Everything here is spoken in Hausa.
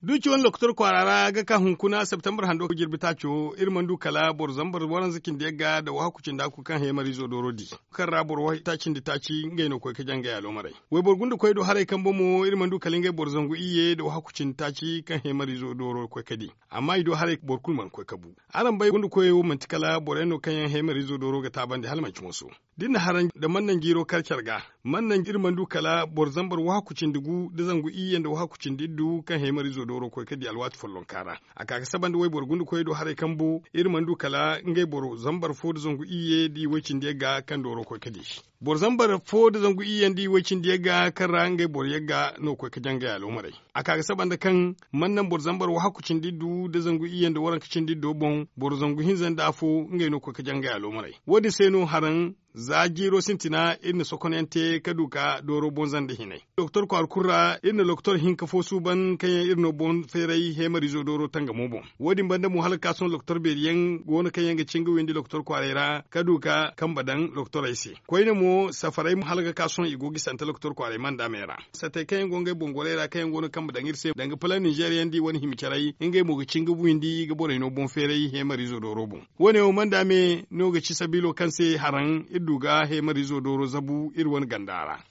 duki wani lokutor kwarara ga ka hunkuna September hando girbi tacho irman du kala bor zambar waran zikin da ga da wahakucin da ku kan hemari zo dorodi kan rabor wa tacin da taci ngaino ko ka janga ya lomarai wai bor gundu koy do hare kan bomo irman du kalinga bor zangu iye da wahakucin taci kan hemari zo doro ko kadi amma ido hare bor kulman ko kabu aran bai gundu koy mantikala boreno kan hemari zo doro ga taban da halman musu dinna haran da mannan giro karkar ga mannan irman du kala bor zambar wahakucin dugu da zangu iye da wahakucin diddu kan hemari zo doro ko kadi alwat follon kara aka saban da wai bor gundu koy do hare kambu irman du kala ngai bor zambar fo da zangu iye di wacin da ga kan doro ko kadi bor zambar fo da zangu iye di wacin da ga kan rangai bor yaga no ko ka janga ya lomarai aka saban da kan mannan bor zambar wahakucin diddu da zangu iye da waran kicin diddo bon bor zangu hinzan da fo ngai no ko ka janga ya lomarai wodi sai no haran zagiro sintina inna sokonente kaduka doro bonzan da hinai doktor ko alkurra inna doktor hinka fo suban kanya irno bon ferai hemari zo doro tanga mobo wodi banda mu halka son doktor beriyen gona kanya ga cinga windi doktor kwarera kaduka kambadan doktor aisi koyne mo safarai mu halka kason igogi santa doktor kware manda mera sate kanya gonga bongolera kanya gona kambadan irse danga plan nigerian di wani himcarai ingai mo ga cinga windi ga bore no bon ferai hemari zo doro bon wone o manda me no ga ci sabilo kanse haran duga he marizo doro zabu irwan gandara